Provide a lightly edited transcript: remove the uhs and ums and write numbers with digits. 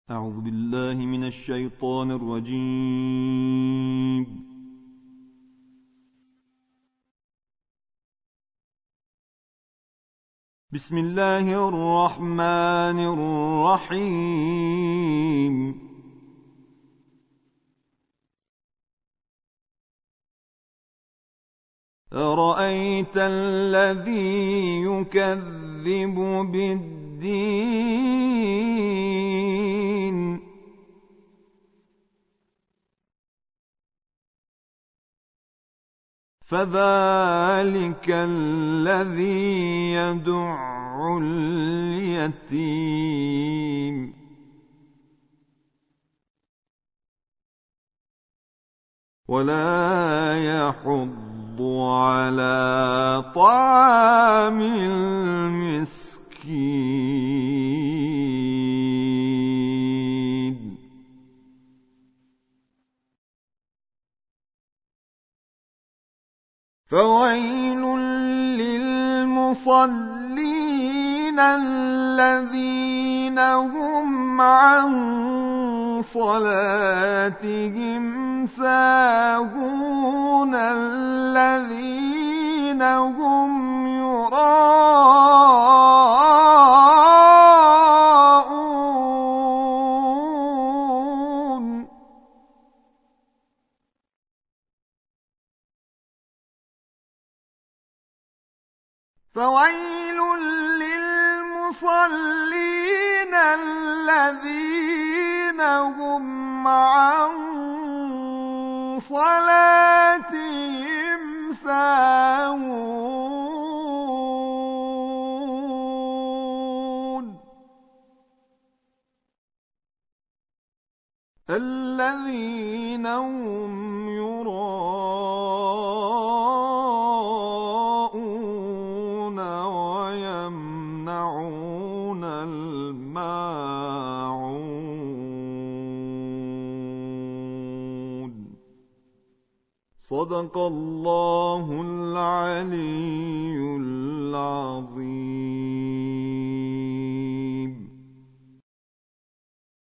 أعوذ بالله من الشيطان الرجيم. بسم الله الرحمن الرحيم. أرأيت الذي يكذب بالدين فذلك الذي يدع اليتيم ولا يحض على طعام المسكين فويل للمصلين الذين هم عن صلاتهم ساهون الذين هم يراءون فويل للمصلين الذين هم عن صلاتهم ساهون الذين هم يراءون ويمنعون الماعون. صدق الله العلي